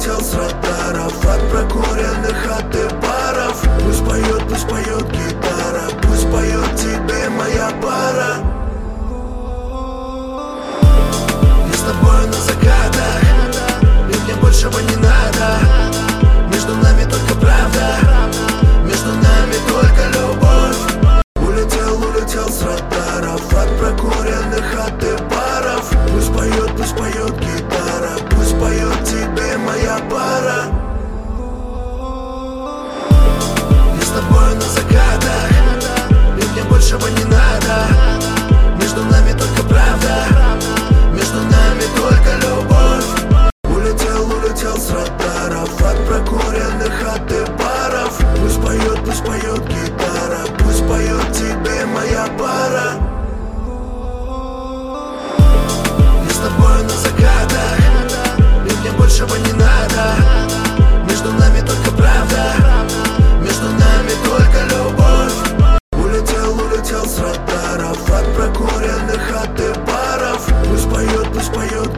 улетел с радаров, от прокуренных, от и баров. Пусть поет гитара, пусть поет тебе моя пара. Я с тобою на закатах, и мне большего не надо. Между нами только правда, между нами только любовь. Улетел с радаров, от прокуренных, от и баров. Пусть поет гитара, пусть поет тебе моя пара. Я с тобою на закатах, и мне большего не надо. Между нами только правда, между нами только любовь. Улетел с радаров, от прокуренных, от и баров. Пусть поет гитара, пусть поет тебе моя пара. Я с тобою на закатах, и мне большего не надо. Между нами только правда, между нами только любовь. Улетел с радаров, от прокуренных, от и баров. Пусть поет